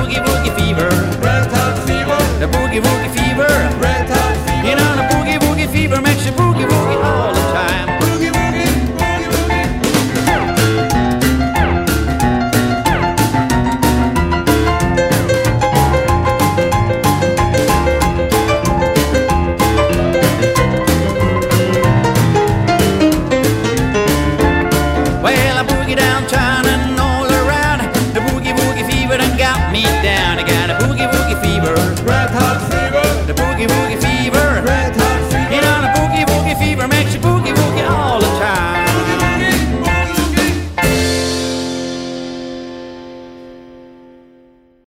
boogie woogie fever, red hot fever, the boogie woogie fever. red hot fever. You know the boogie woogie fever makes you boogie woogie all the time. Boogie woogie, boogie woogie. Well, I boogie downtown and all around. The boogie woogie fever done got me down. I got a boogie woogie fever, Red hot fever, the boogie woogie fever.